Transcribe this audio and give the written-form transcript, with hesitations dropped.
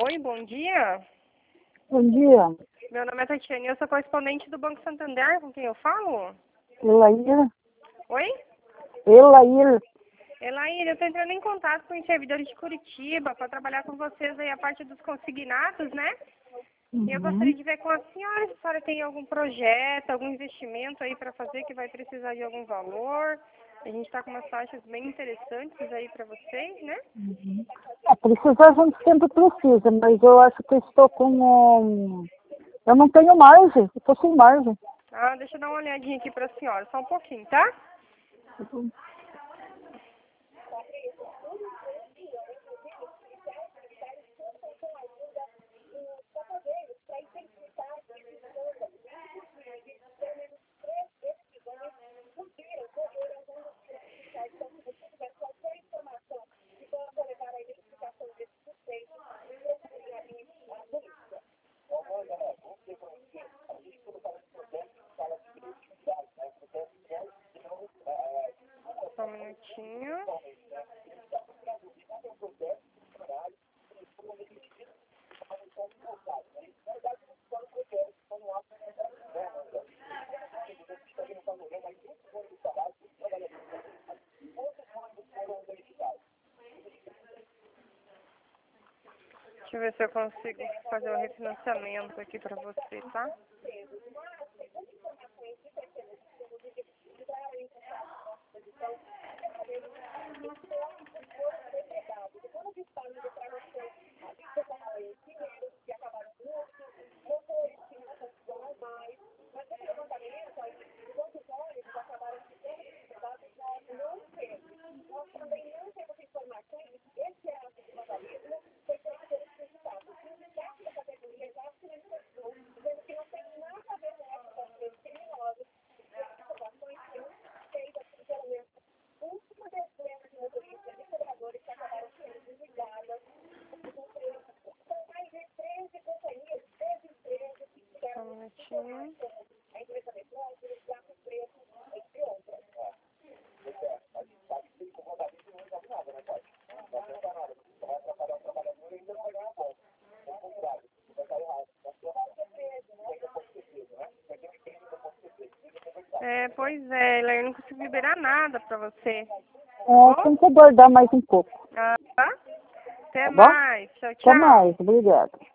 Oi, bom dia. Bom dia. Meu nome é Tatiane, eu sou correspondente do Banco Santander, com quem eu falo? Elaíra. Oi? Elaíra. Elaíra, eu estou entrando em contato com os servidores de Curitiba para trabalhar com vocês aí a parte dos consignados, né? E eu gostaria de ver com a senhora se a senhora tem algum projeto, algum investimento aí para fazer que vai precisar de algum valor. A gente está com umas taxas bem interessantes aí para vocês, né? Precisar a gente sempre precisa, mas eu acho que eu estou com... Eu não tenho margem, eu estou sem margem. Ah, deixa eu dar uma olhadinha aqui para a senhora, só um pouquinho, tá? Só um minutinho. Deixa eu ver se eu consigo fazer um refinanciamento aqui para você, tá? Só um minutinho. Pois é, eu não consigo liberar nada para você. Tem que aguardar mais um pouco. Ah, tá? Até Tá bom? mais. Tchau, Até tchau. mais, obrigada.